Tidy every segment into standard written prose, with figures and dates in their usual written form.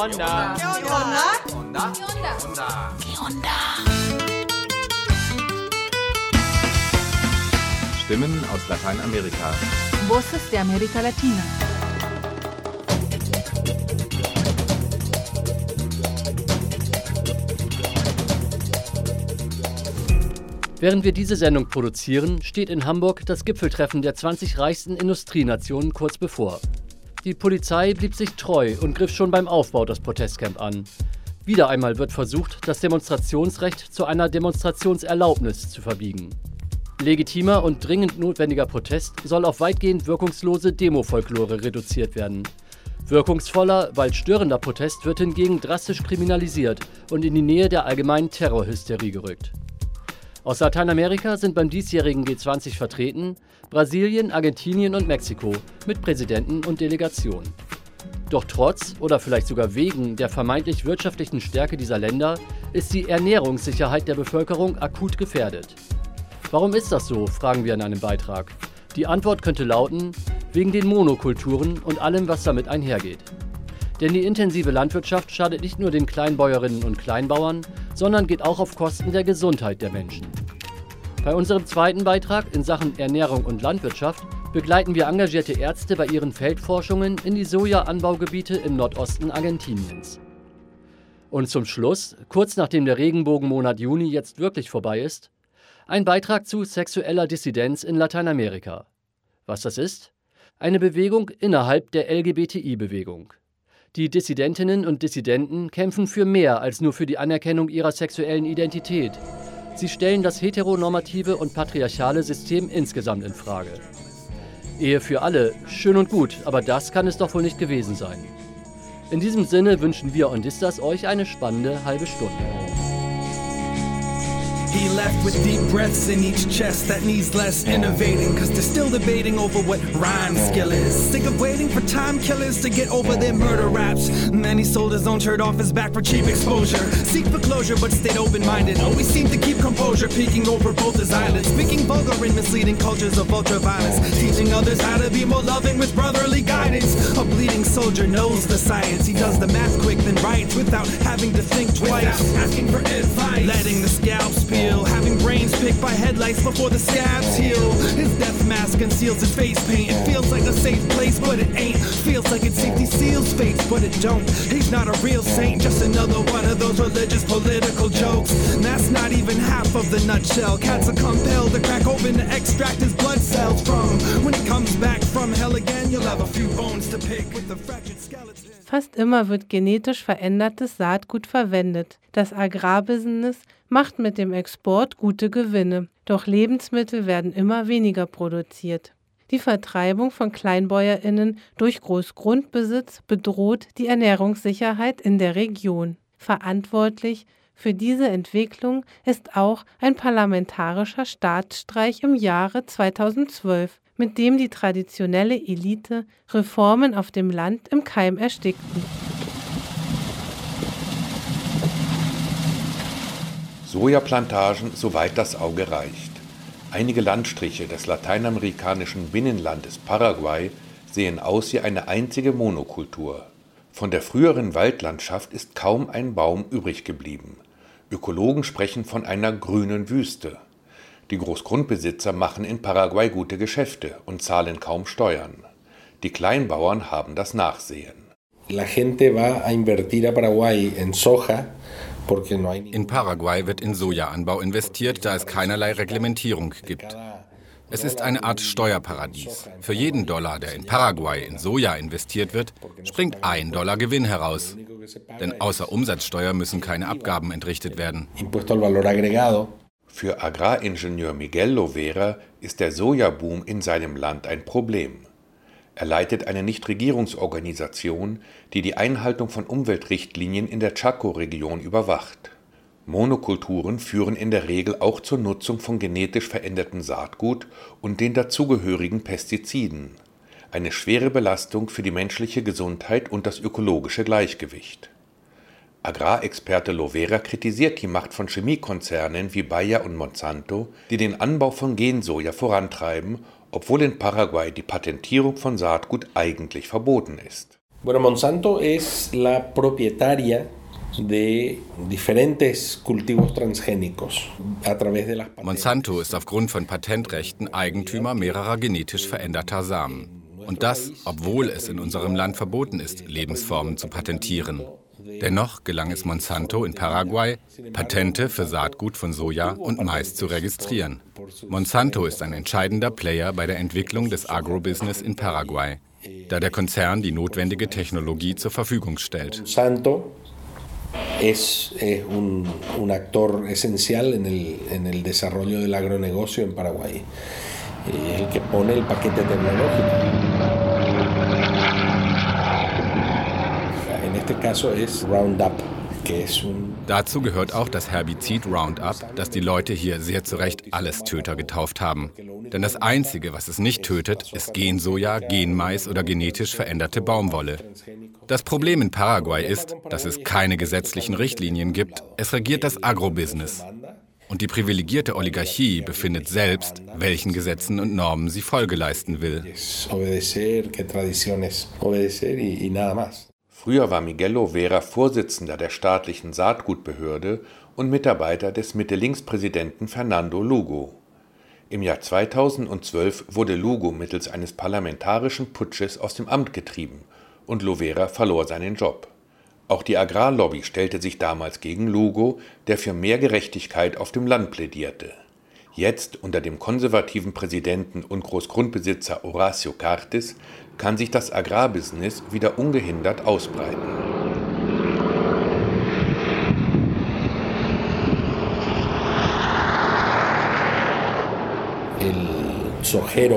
onda? ¿Qué onda? Onda? ¿Qué onda? Stimmen aus Lateinamerika. Voces de América Latina. Während wir diese Sendung produzieren, steht in Hamburg das Gipfeltreffen der 20 reichsten Industrienationen kurz bevor. Die Polizei blieb sich treu und griff schon beim Aufbau das Protestcamp an. Wieder einmal wird versucht, das Demonstrationsrecht zu einer Demonstrationserlaubnis zu verbiegen. Legitimer und dringend notwendiger Protest soll auf weitgehend wirkungslose Demo-Folklore reduziert werden. Wirkungsvoller, weil störender Protest wird hingegen drastisch kriminalisiert und in die Nähe der allgemeinen Terrorhysterie gerückt. Aus Lateinamerika sind beim diesjährigen G20 vertreten Brasilien, Argentinien und Mexiko mit Präsidenten und Delegationen. Doch trotz oder vielleicht sogar wegen der vermeintlich wirtschaftlichen Stärke dieser Länder ist die Ernährungssicherheit der Bevölkerung akut gefährdet. Warum ist das so, fragen wir in einem Beitrag. Die Antwort könnte lauten, wegen den Monokulturen und allem, was damit einhergeht. Denn die intensive Landwirtschaft schadet nicht nur den Kleinbäuerinnen und Kleinbauern, sondern geht auch auf Kosten der Gesundheit der Menschen. Bei unserem zweiten Beitrag in Sachen Ernährung und Landwirtschaft begleiten wir engagierte Ärzte bei ihren Feldforschungen in die Sojaanbaugebiete im Nordosten Argentiniens. Und zum Schluss, kurz nachdem der Regenbogenmonat Juni jetzt wirklich vorbei ist, ein Beitrag zu sexueller Dissidenz in Lateinamerika. Was das ist? Eine Bewegung innerhalb der LGBTI-Bewegung. Die Dissidentinnen und Dissidenten kämpfen für mehr als nur für die Anerkennung ihrer sexuellen Identität. Sie stellen das heteronormative und patriarchale System insgesamt in Frage. Ehe für alle, schön und gut, aber das kann es doch wohl nicht gewesen sein. In diesem Sinne wünschen wir Ondistas euch eine spannende halbe Stunde. He left with deep breaths in each chest that needs less innovating, cause they're still debating over what rhyme skill is. Sick of waiting for time killers to get over their murder raps. And then he sold his own shirt off his back for cheap exposure. Seek for closure but stayed open-minded. Always seemed to keep composure, peeking over both his eyelids. Speaking vulgar and misleading cultures of ultraviolence. Teaching others how to be more loving with brotherly guidance. A bleeding soldier knows the science. He does the math quick then writes without having to think twice. Without asking for advice. Letting the scalps peel. Having brains picked by headlights before the scabs heal. His death mask conceals his face paint. It feels like a safe place, but it ain't. Feels like its safety seals fates, but it don't. He's not a real saint, just another one of those religious political jokes. And that's not even half of the nutshell. Cats are compelled to crack open to extract his blood cells from. When he comes back from hell again, you'll have a few bones to pick with the fractured skeleton. Fast immer wird genetisch verändertes Saatgut verwendet. Das Agrarbusiness macht mit dem Export gute Gewinne, doch Lebensmittel werden immer weniger produziert. Die Vertreibung von KleinbäuerInnen durch Großgrundbesitz bedroht die Ernährungssicherheit in der Region. Verantwortlich für diese Entwicklung ist auch ein parlamentarischer Staatsstreich im Jahre 2012, mit dem die traditionelle Elite Reformen auf dem Land im Keim erstickten. Sojaplantagen, soweit das Auge reicht. Einige Landstriche des lateinamerikanischen Binnenlandes Paraguay sehen aus wie eine einzige Monokultur. Von der früheren Waldlandschaft ist kaum ein Baum übrig geblieben. Ökologen sprechen von einer grünen Wüste. Die Großgrundbesitzer machen in Paraguay gute Geschäfte und zahlen kaum Steuern. Die Kleinbauern haben das Nachsehen. La gente va a invertir a Paraguay en soja. In Paraguay wird in Sojaanbau investiert, da es keinerlei Reglementierung gibt. Es ist eine Art Steuerparadies. Für jeden Dollar, der in Paraguay in Soja investiert wird, springt $1 Gewinn heraus. Denn außer Umsatzsteuer müssen keine Abgaben entrichtet werden. Für Agraringenieur Miguel Lovera ist der Sojaboom in seinem Land ein Problem. Er leitet eine Nichtregierungsorganisation, die die Einhaltung von Umweltrichtlinien in der Chaco-Region überwacht. Monokulturen führen in der Regel auch zur Nutzung von genetisch verändertem Saatgut und den dazugehörigen Pestiziden. Eine schwere Belastung für die menschliche Gesundheit und das ökologische Gleichgewicht. Agrarexperte Lovera kritisiert die Macht von Chemiekonzernen wie Bayer und Monsanto, die den Anbau von Gensoja vorantreiben, obwohl in Paraguay die Patentierung von Saatgut eigentlich verboten ist. Bueno, Monsanto es la propietaria de diferentes cultivos transgénicos a través de las patentes. Monsanto ist aufgrund von Patentrechten Eigentümer mehrerer genetisch veränderter Samen. Und das, obwohl es in unserem Land verboten ist, Lebensformen zu patentieren. Dennoch gelang es Monsanto in Paraguay, Patente für Saatgut von Soja und Mais zu registrieren. Monsanto ist ein entscheidender Player bei der Entwicklung des Agrobusiness in Paraguay, da der Konzern die notwendige Technologie zur Verfügung stellt. Monsanto es un actor esencial en el desarrollo del agronegocio en Paraguay. Es el que pone el paquete tecnológico. En este caso es Roundup, que es un... Dazu gehört auch das Herbizid Roundup, das die Leute hier sehr zu Recht Allestöter getauft haben. Denn das Einzige, was es nicht tötet, ist Gensoja, Genmais oder genetisch veränderte Baumwolle. Das Problem in Paraguay ist, dass es keine gesetzlichen Richtlinien gibt. Es regiert das Agrobusiness. Und die privilegierte Oligarchie befindet selbst, welchen Gesetzen und Normen sie Folge leisten will. Früher war Miguel Lovera Vorsitzender der staatlichen Saatgutbehörde und Mitarbeiter des Mitte-Links-Präsidenten Fernando Lugo. Im Jahr 2012 wurde Lugo mittels eines parlamentarischen Putsches aus dem Amt getrieben und Lovera verlor seinen Job. Auch die Agrarlobby stellte sich damals gegen Lugo, der für mehr Gerechtigkeit auf dem Land plädierte. Jetzt, unter dem konservativen Präsidenten und Großgrundbesitzer Horacio Cartes, kann sich das Agrarbusiness wieder ungehindert ausbreiten. El sojero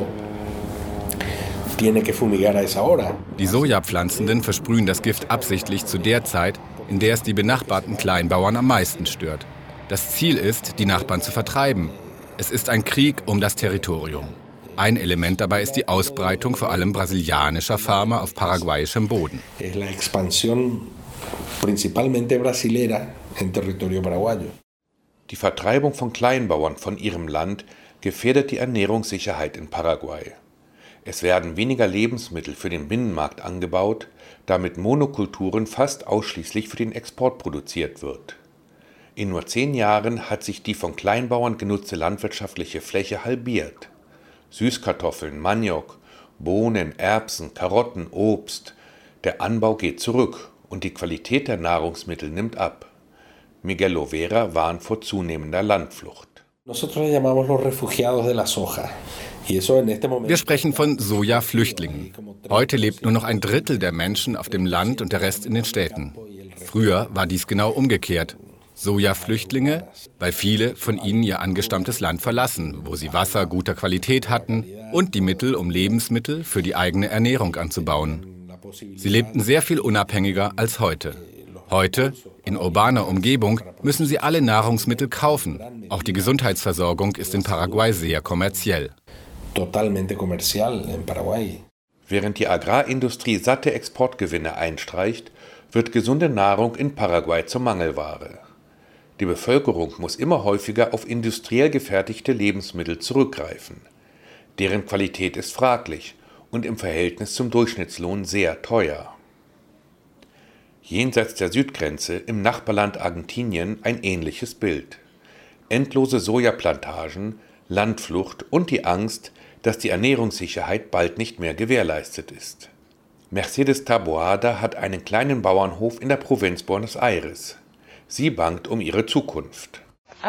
tiene que fumigar a esa hora. Die Sojapflanzenden versprühen das Gift absichtlich zu der Zeit, in der es die benachbarten Kleinbauern am meisten stört. Das Ziel ist, die Nachbarn zu vertreiben. Es ist ein Krieg um das Territorium. Ein Element dabei ist die Ausbreitung vor allem brasilianischer Farmer auf paraguayischem Boden. Es la expansión principalmente brasilera en territorio paraguayo. Die Vertreibung von Kleinbauern von ihrem Land gefährdet die Ernährungssicherheit in Paraguay. Es werden weniger Lebensmittel für den Binnenmarkt angebaut, da mit Monokulturen fast ausschließlich für den Export produziert wird. In nur 10 Jahren hat sich die von Kleinbauern genutzte landwirtschaftliche Fläche halbiert. Süßkartoffeln, Maniok, Bohnen, Erbsen, Karotten, Obst. Der Anbau geht zurück und die Qualität der Nahrungsmittel nimmt ab. Miguel Lovera warnt vor zunehmender Landflucht. Nosotros llamamos los refugiados de la soja. Wir sprechen von Soja-Flüchtlingen. Heute lebt nur noch 1/3 der Menschen auf dem Land und der Rest in den Städten. Früher war dies genau umgekehrt. Soja-Flüchtlinge, weil viele von ihnen ihr angestammtes Land verlassen, wo sie Wasser guter Qualität hatten und die Mittel, um Lebensmittel für die eigene Ernährung anzubauen. Sie lebten sehr viel unabhängiger als heute. Heute, in urbaner Umgebung, müssen sie alle Nahrungsmittel kaufen. Auch die Gesundheitsversorgung ist in Paraguay sehr kommerziell. Totalmente comercial en Paraguay. Während die Agrarindustrie satte Exportgewinne einstreicht, wird gesunde Nahrung in Paraguay zur Mangelware. Die Bevölkerung muss immer häufiger auf industriell gefertigte Lebensmittel zurückgreifen. Deren Qualität ist fraglich und im Verhältnis zum Durchschnittslohn sehr teuer. Jenseits der Südgrenze im Nachbarland Argentinien ein ähnliches Bild. Endlose Sojaplantagen, Landflucht und die Angst, dass die Ernährungssicherheit bald nicht mehr gewährleistet ist. Mercedes Taboada hat einen kleinen Bauernhof in der Provinz Buenos Aires. Sie bangt um ihre Zukunft.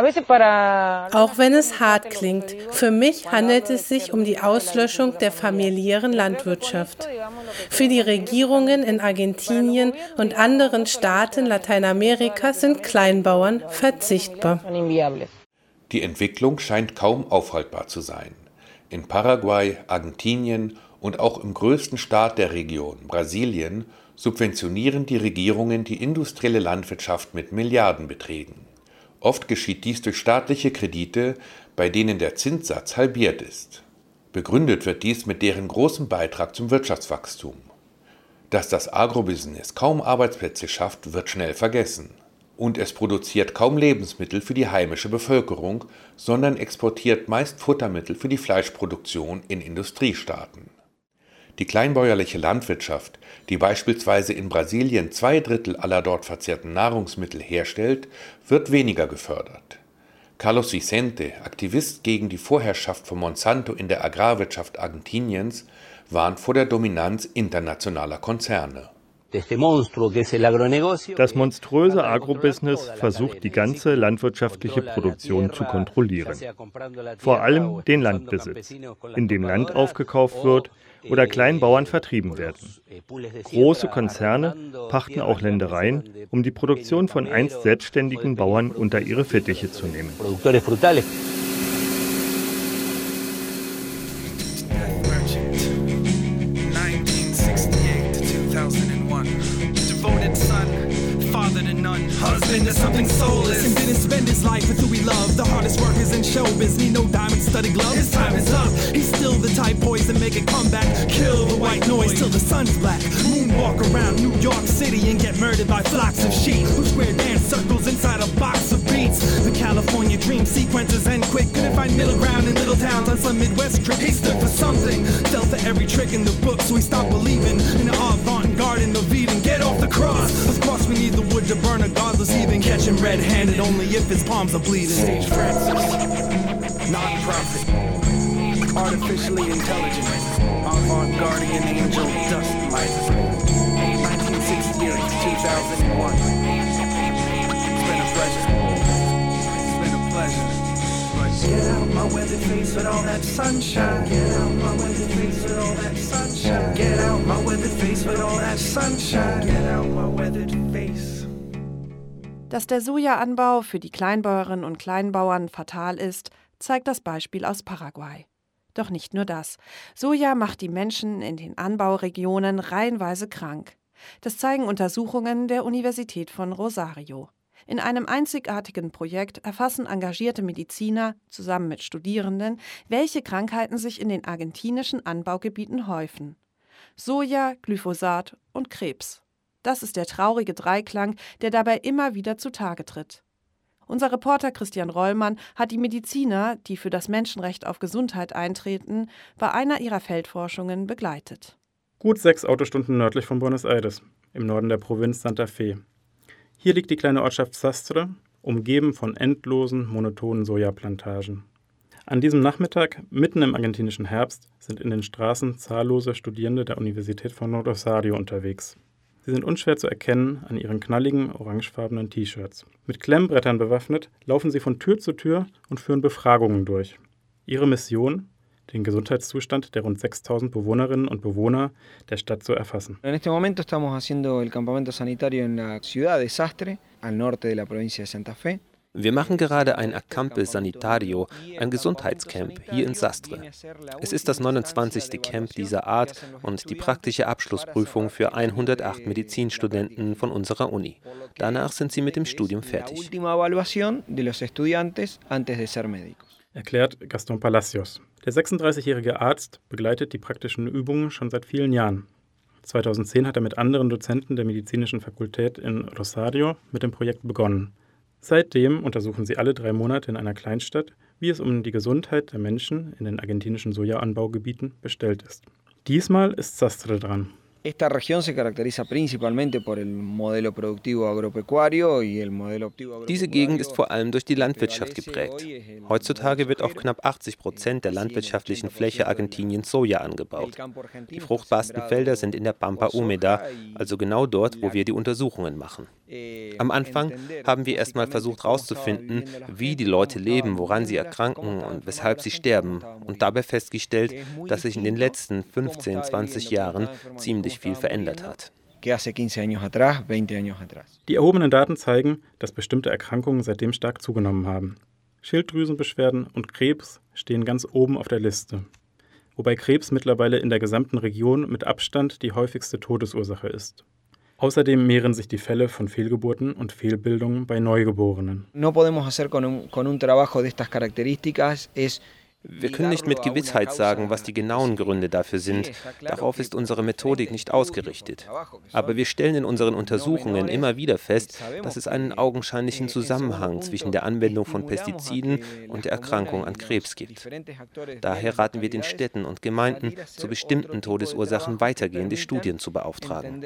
Auch wenn es hart klingt, für mich handelt es sich um die Auslöschung der familiären Landwirtschaft. Für die Regierungen in Argentinien und anderen Staaten Lateinamerikas sind Kleinbauern verzichtbar. Die Entwicklung scheint kaum aufhaltbar zu sein. In Paraguay, Argentinien und auch im größten Staat der Region, Brasilien, subventionieren die Regierungen die industrielle Landwirtschaft mit Milliardenbeträgen. Oft geschieht dies durch staatliche Kredite, bei denen der Zinssatz halbiert ist. Begründet wird dies mit deren großem Beitrag zum Wirtschaftswachstum. Dass das Agrobusiness kaum Arbeitsplätze schafft, wird schnell vergessen. Und es produziert kaum Lebensmittel für die heimische Bevölkerung, sondern exportiert meist Futtermittel für die Fleischproduktion in Industriestaaten. Die kleinbäuerliche Landwirtschaft, die beispielsweise in Brasilien 2/3 aller dort verzehrten Nahrungsmittel herstellt, wird weniger gefördert. Carlos Vicente, Aktivist gegen die Vorherrschaft von Monsanto in der Agrarwirtschaft Argentiniens, warnt vor der Dominanz internationaler Konzerne. Das monströse Agrobusiness versucht, die ganze landwirtschaftliche Produktion zu kontrollieren. Vor allem den Landbesitz, in dem Land aufgekauft wird oder Kleinbauern vertrieben werden. Große Konzerne pachten auch Ländereien, um die Produktion von einst selbstständigen Bauern unter ihre Fittiche zu nehmen. Husband is something soulless and didn't spend his life with who he loved. The hardest workers in showbiz need no diamond-studded gloves. His time is up. He's still the type poised to make a comeback. Kill the white noise till the sun's black. Moonwalk around New York City and get murdered by flocks of sheep who square dance circles inside a box of beats. The California dream sequences end quick. Couldn't find middle ground in little towns on some Midwest trip. He stood for something, fell for every trick in the book, so he stopped believing in the avant-garde in the Eden. Get off the cross. Of course we need the wood to burn a godless even. Catch him red-handed only if his palms are bleeding. Sage Francis, non-profit, artificially intelligent, avant-gardian angel, dust miser, 1968 to 2001. It's been a pleasure. It's been a pleasure. Get out my weathered face with all that sunshine. Get out my weathered face with all that sunshine. Get out my weathered face with all that sunshine. Get out my weathered face. Dass der Sojaanbau für die Kleinbäuerinnen und Kleinbauern fatal ist, zeigt das Beispiel aus Paraguay. Doch nicht nur das. Soja macht die Menschen in den Anbauregionen reihenweise krank. Das zeigen Untersuchungen der Universität von Rosario. In einem einzigartigen Projekt erfassen engagierte Mediziner zusammen mit Studierenden, welche Krankheiten sich in den argentinischen Anbaugebieten häufen. Soja, Glyphosat und Krebs. Das ist der traurige Dreiklang, der dabei immer wieder zutage tritt. Unser Reporter Christian Rollmann hat die Mediziner, die für das Menschenrecht auf Gesundheit eintreten, bei einer ihrer Feldforschungen begleitet. Gut 6 Autostunden nördlich von Buenos Aires, im Norden der Provinz Santa Fe. Hier liegt die kleine Ortschaft Sastre, umgeben von endlosen, monotonen Sojaplantagen. An diesem Nachmittag, mitten im argentinischen Herbst, sind in den Straßen zahllose Studierende der Universität von Rosario unterwegs. Sie sind unschwer zu erkennen an ihren knalligen, orangefarbenen T-Shirts. Mit Klemmbrettern bewaffnet, laufen sie von Tür zu Tür und führen Befragungen durch. Ihre Mission? Den Gesundheitszustand der rund 6.000 Bewohnerinnen und Bewohner der Stadt zu erfassen. En este momento estamos haciendo el campamento sanitario en la ciudad de Sastre, al norte de la provincia de Santa Fe. Wir machen gerade ein Acampe Sanitario, ein Gesundheitscamp hier in Sastre. Es ist das 29. Camp dieser Art und die praktische Abschlussprüfung für 108 Medizinstudenten von unserer Uni. Danach sind sie mit dem Studium fertig. Erklärt Gaston Palacios. Der 36-jährige Arzt begleitet die praktischen Übungen schon seit vielen Jahren. 2010 hat er mit anderen Dozenten der medizinischen Fakultät in Rosario mit dem Projekt begonnen. Seitdem untersuchen sie alle 3 Monate in einer Kleinstadt, wie es um die Gesundheit der Menschen in den argentinischen Sojaanbaugebieten bestellt ist. Diesmal ist Sastre dran. Esta región se caracteriza principalmente por el modelo productivo agropecuario y el modelo activo. Diese Gegend ist vor allem durch die Landwirtschaft geprägt. Heutzutage wird auf knapp 80% der landwirtschaftlichen Fläche Argentiniens Soja angebaut. Die fruchtbarsten Felder sind in der Pampa Húmeda, also genau dort, wo wir die Untersuchungen machen. Am Anfang haben wir erstmal versucht herauszufinden, wie die Leute leben, woran sie erkranken und weshalb sie sterben, und dabei festgestellt, dass sich in den letzten 15, 20 Jahren ziemlich viel verändert hat. Die erhobenen Daten zeigen, dass bestimmte Erkrankungen seitdem stark zugenommen haben. Schilddrüsenbeschwerden und Krebs stehen ganz oben auf der Liste. Wobei Krebs mittlerweile in der gesamten Region mit Abstand die häufigste Todesursache ist. Außerdem mehren sich die Fälle von Fehlgeburten und Fehlbildungen bei Neugeborenen. No podemos hacer con un trabajo de estas características es Wir können nicht mit Gewissheit sagen, was die genauen Gründe dafür sind. Darauf ist unsere Methodik nicht ausgerichtet. Aber wir stellen in unseren Untersuchungen immer wieder fest, dass es einen augenscheinlichen Zusammenhang zwischen der Anwendung von Pestiziden und der Erkrankung an Krebs gibt. Daher raten wir den Städten und Gemeinden, zu bestimmten Todesursachen weitergehende Studien zu beauftragen.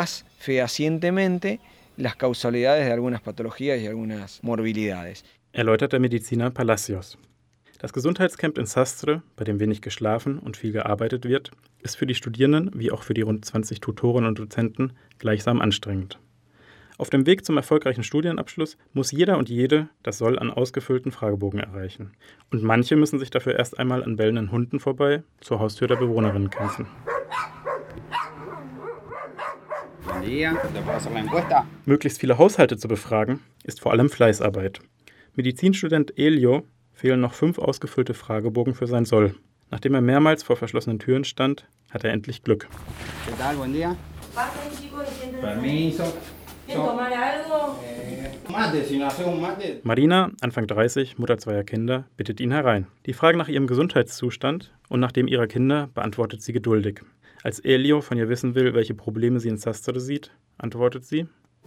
Erläutert der Mediziner Palacios. Das Gesundheitscamp in Sastre, bei dem wenig geschlafen und viel gearbeitet wird, ist für die Studierenden wie auch für die rund 20 Tutoren und Dozenten gleichsam anstrengend. Auf dem Weg zum erfolgreichen Studienabschluss muss jeder und jede das Soll an ausgefüllten Fragebogen erreichen. Und manche müssen sich dafür erst einmal an bellenden Hunden vorbei zur Haustür der Bewohnerinnen kämpfen. Möglichst viele Haushalte zu befragen, ist vor allem Fleißarbeit. Medizinstudent Elio fehlen noch 5 ausgefüllte Fragebogen für sein Soll. Nachdem er mehrmals vor verschlossenen Türen stand, hat er endlich Glück. Marina, Anfang 30, Mutter zweier Kinder, bittet ihn herein. Die Frage nach ihrem Gesundheitszustand und nach dem ihrer Kinder beantwortet sie geduldig. Als Elio von ihr wissen will, welche Probleme sie in Sastre sieht, antwortet sie: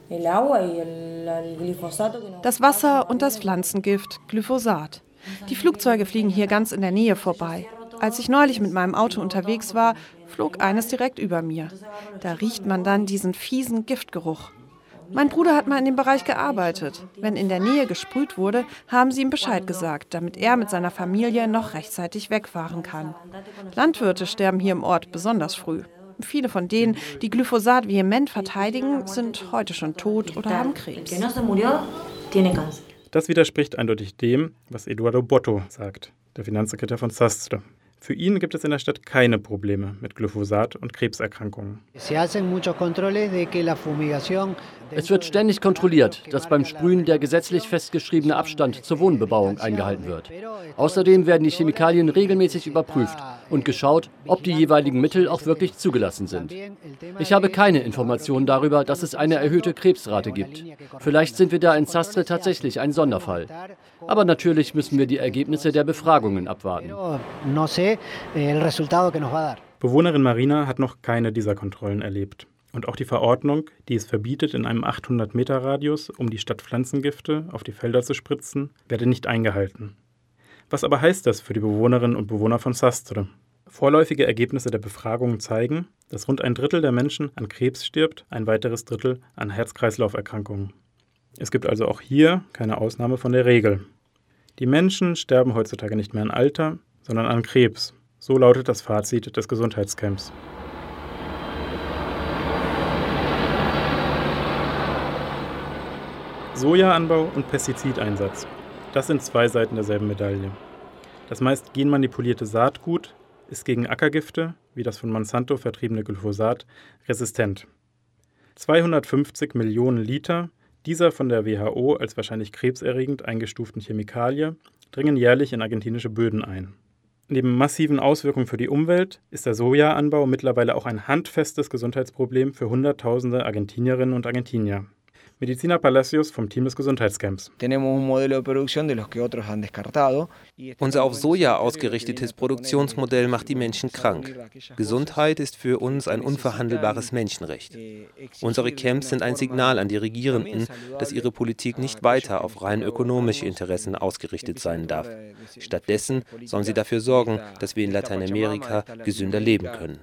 Das Wasser und das Pflanzengift Glyphosat. Die Flugzeuge fliegen hier ganz in der Nähe vorbei. Als ich neulich mit meinem Auto unterwegs war, flog eines direkt über mir. Da riecht man dann diesen fiesen Giftgeruch. Mein Bruder hat mal in dem Bereich gearbeitet. Wenn in der Nähe gesprüht wurde, haben sie ihm Bescheid gesagt, damit er mit seiner Familie noch rechtzeitig wegfahren kann. Landwirte sterben hier im Ort besonders früh. Viele von denen, die Glyphosat vehement verteidigen, sind heute schon tot oder haben Krebs. Das widerspricht eindeutig dem, was Eduardo Botto sagt, der Finanzsekretär von Sastre. Für ihn gibt es in der Stadt keine Probleme mit Glyphosat und Krebserkrankungen. Es wird ständig kontrolliert, dass beim Sprühen der gesetzlich festgeschriebene Abstand zur Wohnbebauung eingehalten wird. Außerdem werden die Chemikalien regelmäßig überprüft und geschaut, ob die jeweiligen Mittel auch wirklich zugelassen sind. Ich habe keine Informationen darüber, dass es eine erhöhte Krebsrate gibt. Vielleicht sind wir da in Sastre tatsächlich ein Sonderfall. Aber natürlich müssen wir die Ergebnisse der Befragungen abwarten. Bewohnerin Marina hat noch keine dieser Kontrollen erlebt. Und auch die Verordnung, die es verbietet, in einem 800-Meter-Radius um die Stadt Pflanzengifte auf die Felder zu spritzen, werde nicht eingehalten. Was aber heißt das für die Bewohnerinnen und Bewohner von Sastre? Vorläufige Ergebnisse der Befragungen zeigen, dass rund 1/3 der Menschen an Krebs stirbt, ein weiteres Drittel an Herz-Kreislauf-Erkrankungen. Es gibt also auch hier keine Ausnahme von der Regel. Die Menschen sterben heutzutage nicht mehr an Alter, sondern an Krebs. So lautet das Fazit des Gesundheitscamps. Sojaanbau und Pestizideinsatz. Das sind 2 Seiten derselben Medaille. Das meist genmanipulierte Saatgut ist gegen Ackergifte, wie das von Monsanto vertriebene Glyphosat, resistent. 250 Millionen Liter dieser von der WHO als wahrscheinlich krebserregend eingestuften Chemikalie dringen jährlich in argentinische Böden ein. Neben massiven Auswirkungen für die Umwelt ist der Sojaanbau mittlerweile auch ein handfestes Gesundheitsproblem für Hunderttausende Argentinierinnen und Argentinier. Mediziner Palacios vom Team des Gesundheitscamps. Unser auf Soja ausgerichtetes Produktionsmodell macht die Menschen krank. Gesundheit ist für uns ein unverhandelbares Menschenrecht. Unsere Camps sind ein Signal an die Regierenden, dass ihre Politik nicht weiter auf rein ökonomische Interessen ausgerichtet sein darf. Stattdessen sollen sie dafür sorgen, dass wir in Lateinamerika gesünder leben können.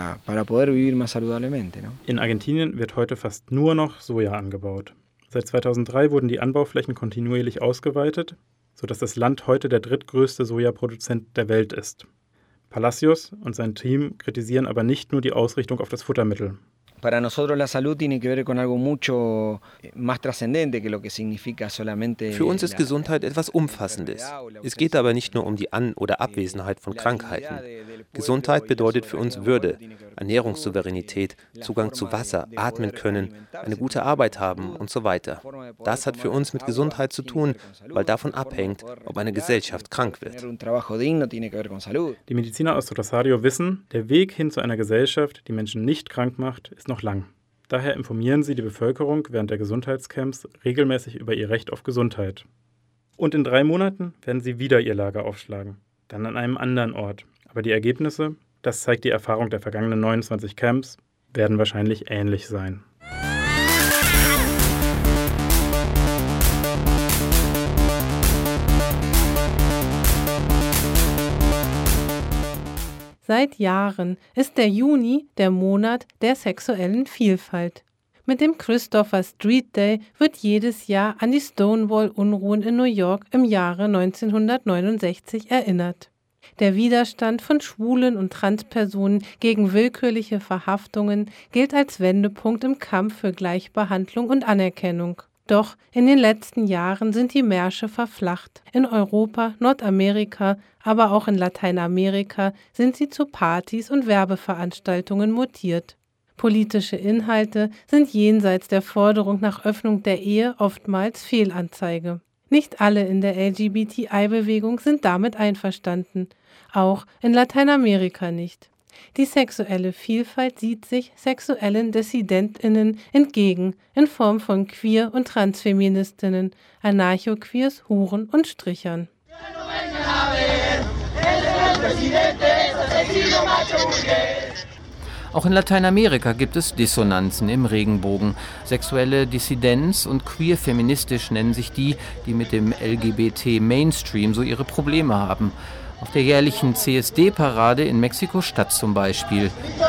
In Argentinien wird heute fast nur noch Soja angebaut. Seit 2003 wurden die Anbauflächen kontinuierlich ausgeweitet, sodass das Land heute der drittgrößte Sojaproduzent der Welt ist. Palacios und sein Team kritisieren aber nicht nur die Ausrichtung auf das Futtermittel. Para nosotros la salud tiene que ver con algo mucho más trascendente que lo que significa solamente. Für uns ist Gesundheit etwas Umfassendes. Es geht aber nicht nur um die An- oder Abwesenheit von Krankheiten. Gesundheit bedeutet für uns Würde, Ernährungssouveränität, Zugang zu Wasser, atmen können, eine gute Arbeit haben und so weiter. Das hat für uns mit Gesundheit zu tun, weil davon abhängt, ob eine Gesellschaft krank wird. Die Mediziner aus Rosario wissen, der Weg hin zu einer Gesellschaft, die Menschen nicht krank macht, ist noch lang. Daher informieren sie die Bevölkerung während der Gesundheitscamps regelmäßig über ihr Recht auf Gesundheit. Und in 3 Monaten werden sie wieder ihr Lager aufschlagen. dann an einem anderen Ort. Aber die Ergebnisse, das zeigt die Erfahrung der vergangenen 29 Camps, werden wahrscheinlich ähnlich sein. Seit Jahren ist der Juni der Monat der sexuellen Vielfalt. Mit dem Christopher Street Day wird jedes Jahr an die Stonewall-Unruhen in New York im Jahre 1969 erinnert. Der Widerstand von schwulen und Transpersonen gegen willkürliche Verhaftungen gilt als Wendepunkt im Kampf für Gleichbehandlung und Anerkennung. Doch in den letzten Jahren sind die Märsche verflacht. In Europa, Nordamerika, aber auch in Lateinamerika sind sie zu Partys und Werbeveranstaltungen mutiert. Politische Inhalte sind jenseits der Forderung nach Öffnung der Ehe oftmals Fehlanzeige. Nicht alle in der LGBTI-Bewegung sind damit einverstanden, auch in Lateinamerika nicht. Die sexuelle Vielfalt sieht sich sexuellen DissidentInnen entgegen in Form von Queer- und Transfeministinnen, Anarchoqueers, Huren und Strichern. Auch in Lateinamerika gibt es Dissonanzen im Regenbogen. Sexuelle Dissidenz und queer-feministisch nennen sich die, die mit dem LGBT-Mainstream so ihre Probleme haben. Auf der jährlichen CSD-Parade in Mexiko-Stadt zum Beispiel.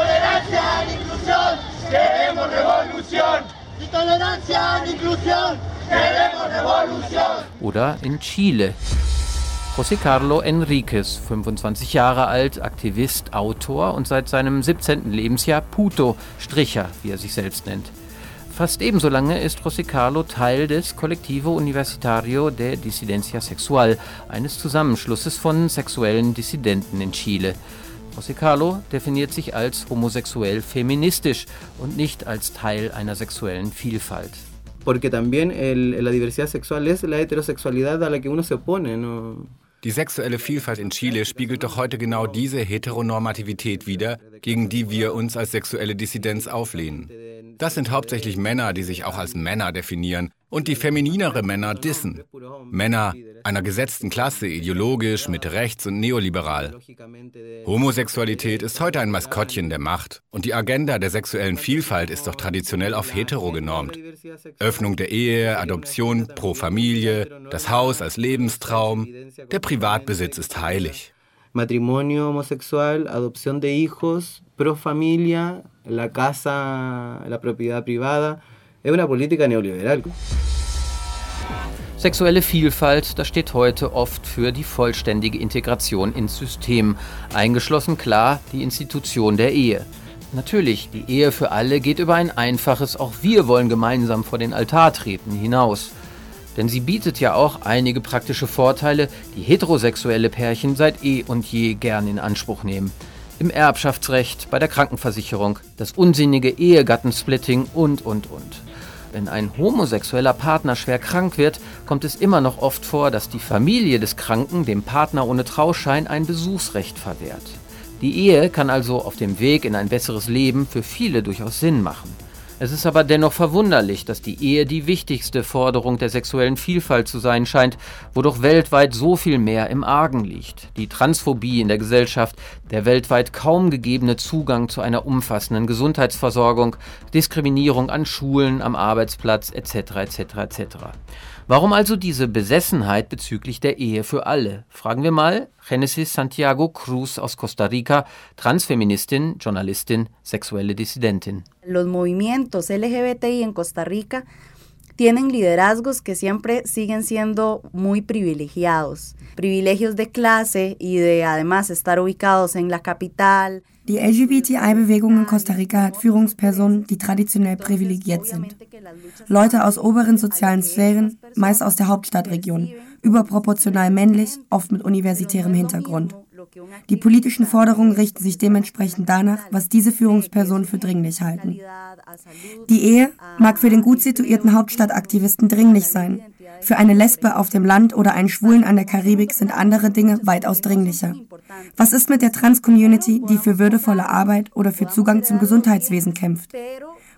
Oder in Chile. José Carlos Enríquez, 25 Jahre alt, Aktivist, Autor und seit seinem 17. Lebensjahr Puto, Stricher, wie er sich selbst nennt. Fast ebenso lange ist José Carlos Teil des Colectivo Universitario de Disidencia Sexual, eines Zusammenschlusses von sexuellen Dissidenten in Chile. José Carlos definiert sich als homosexuell feministisch und nicht als Teil einer sexuellen Vielfalt. Porque también la diversidad sexual es la heterosexualidad a la que uno se opone, ¿no? Die sexuelle Vielfalt in Chile spiegelt doch heute genau diese Heteronormativität wider, gegen die wir uns als sexuelle Dissidenz auflehnen. Das sind hauptsächlich Männer, die sich auch als Männer definieren und die femininere Männer dissen. Männer einer gesetzten Klasse, ideologisch, mit rechts und neoliberal. Homosexualität ist heute ein Maskottchen der Macht und die Agenda der sexuellen Vielfalt ist doch traditionell auf hetero genormt. Öffnung der Ehe, Adoption pro Familie, das Haus als Lebenstraum, der Privatbesitz ist heilig. Matrimonio homosexual, adopción de hijos, pro familia, la casa, la propiedad privada, es una política neoliberal. Sexuelle Vielfalt, das steht heute oft für die vollständige Integration ins System, eingeschlossen klar die Institution der Ehe. Natürlich, die Ehe für alle geht über ein einfaches "Auch wir wollen gemeinsam vor den Altar treten" hinaus. Denn sie bietet ja auch einige praktische Vorteile, die heterosexuelle Pärchen seit eh und je gern in Anspruch nehmen. Im Erbschaftsrecht, bei der Krankenversicherung, das unsinnige Ehegattensplitting und. Wenn ein homosexueller Partner schwer krank wird, kommt es immer noch oft vor, dass die Familie des Kranken dem Partner ohne Trauschein ein Besuchsrecht verwehrt. Die Ehe kann also auf dem Weg in ein besseres Leben für viele durchaus Sinn machen. Es ist aber dennoch verwunderlich, dass die Ehe die wichtigste Forderung der sexuellen Vielfalt zu sein scheint, wo doch weltweit so viel mehr im Argen liegt. Die Transphobie in der Gesellschaft, der weltweit kaum gegebene Zugang zu einer umfassenden Gesundheitsversorgung, Diskriminierung an Schulen, am Arbeitsplatz etc. etc. Warum also diese Besessenheit bezüglich der Ehe für alle? Fragen wir mal Genesis Santiago Cruz aus Costa Rica, Transfeministin, Journalistin, sexuelle Dissidentin. Los movimientos LGBTI en Costa Rica tienen liderazgos que siempre siguen siendo muy privilegiados. Privilegios de clase y de además estar ubicados en la capital. Die LGBTI-Bewegung in Costa Rica hat Führungspersonen, die traditionell privilegiert sind. Leute aus oberen sozialen Sphären, meist aus der Hauptstadtregion, überproportional männlich, oft mit universitärem Hintergrund. Die politischen Forderungen richten sich dementsprechend danach, was diese Führungspersonen für dringlich halten. Die Ehe mag für den gut situierten Hauptstadtaktivisten dringlich sein. Für eine Lesbe auf dem Land oder einen Schwulen an der Karibik sind andere Dinge weitaus dringlicher. Was ist mit der Trans-Community, die für würdevolle Arbeit oder für Zugang zum Gesundheitswesen kämpft?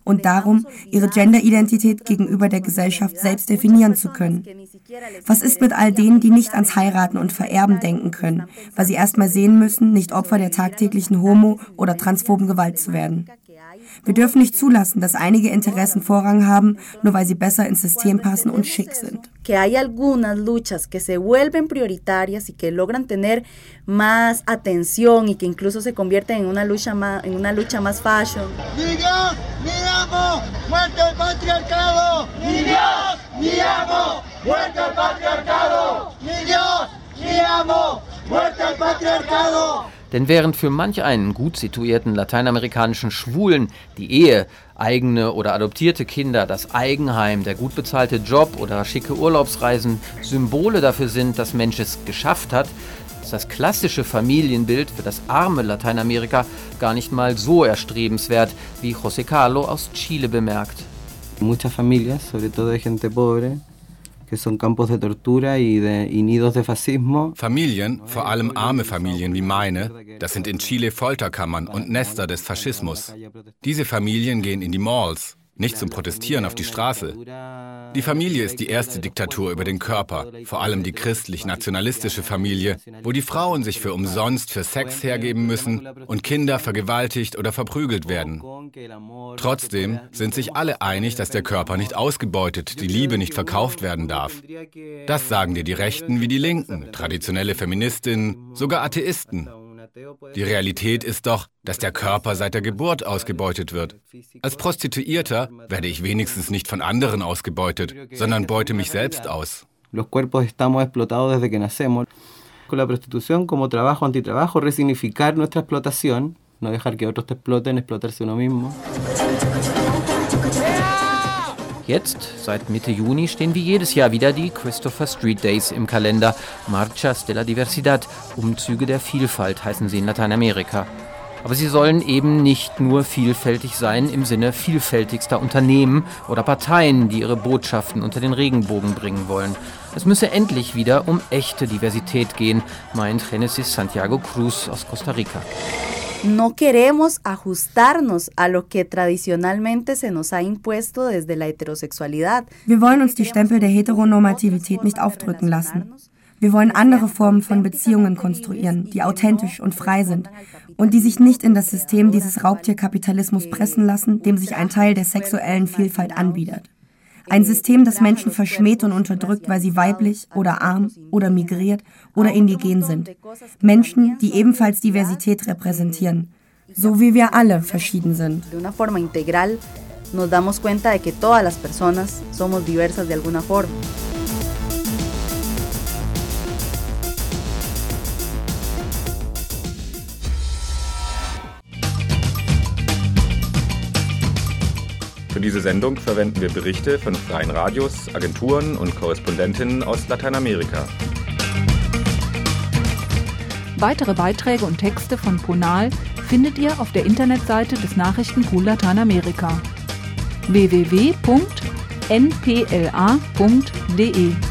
und darum, ihre Genderidentität gegenüber der Gesellschaft selbst definieren zu können. Was ist mit all denen, die nicht ans Heiraten und Vererben denken können, weil sie erst mal sehen müssen, nicht Opfer der tagtäglichen homo- oder transphoben Gewalt zu werden? Wir dürfen nicht zulassen, dass einige Interessen Vorrang haben, nur weil sie besser ins System passen und schick sind. Que hay algunas luchas que se vuelven prioritarias y que logran tener más atención y que incluso se convierten en una lucha más fashion. Ni Dios, ni amo, muerte al patriarcado. Ni Dios, ni amo, muerte al patriarcado. Ni Dios, ni amo, muerte al patriarcado. Denn während für manch einen gut situierten lateinamerikanischen Schwulen die Ehe, eigene oder adoptierte Kinder, das Eigenheim, der gut bezahlte Job oder schicke Urlaubsreisen Symbole dafür sind, dass Mensch es geschafft hat, ist das klassische Familienbild für das arme Lateinamerika gar nicht mal so erstrebenswert, wie José Carlo aus Chile bemerkt. Muchas familias, sobre todo de gente pobre, que son campos de tortura y nidos de fascismo. Familien, vor allem arme Familien wie meine, das sind in Chile Folterkammern und Nester des Faschismus. Diese Familien gehen in die Malls, nicht zum Protestieren auf die Straße. Die Familie ist die erste Diktatur über den Körper, vor allem die christlich-nationalistische Familie, wo die Frauen sich für umsonst für Sex hergeben müssen und Kinder vergewaltigt oder verprügelt werden. Trotzdem sind sich alle einig, dass der Körper nicht ausgebeutet, die Liebe nicht verkauft werden darf. Das sagen dir die Rechten wie die Linken, traditionelle Feministinnen, sogar Atheisten. Die Realität ist doch, dass der Körper seit der Geburt ausgebeutet wird. Als Prostituierter werde ich wenigstens nicht von anderen ausgebeutet, sondern beute mich selbst aus. Los cuerpos estamos explotados desde que nacemos. Con la prostitución como trabajo antitrabajo, resignificar nuestra explotación, no dejar que otros te exploten, explotarse uno mismo. Jetzt, seit Mitte Juni, stehen wie jedes Jahr wieder die Christopher Street Days im Kalender. Marchas de la Diversidad, Umzüge der Vielfalt heißen sie in Lateinamerika. Aber sie sollen eben nicht nur vielfältig sein im Sinne vielfältigster Unternehmen oder Parteien, die ihre Botschaften unter den Regenbogen bringen wollen. Es müsse endlich wieder um echte Diversität gehen, meint Genesis Santiago Cruz aus Costa Rica. No queremos ajustarnos a lo que tradicionalmente se nos ha impuesto desde la heterosexualidad. Wir wollen uns die Stempel der Heteronormativität nicht aufdrücken lassen. Wir wollen andere Formen von Beziehungen konstruieren, die authentisch und frei sind und die sich nicht in das System dieses Raubtierkapitalismus pressen lassen, dem sich ein Teil der sexuellen Vielfalt anbietet. Ein System, das Menschen verschmäht und unterdrückt, weil sie weiblich oder arm oder migriert oder indigen sind. Menschen, die ebenfalls Diversität repräsentieren, so wie wir alle verschieden sind. De una forma integral nos damos cuenta de que todas las personas somos diversas de alguna forma. Für diese Sendung verwenden wir Berichte von freien Radios, Agenturen und Korrespondentinnen aus Lateinamerika. Weitere Beiträge und Texte von Ponal findet ihr auf der Internetseite des Nachrichtenpool Lateinamerika www.npla.de.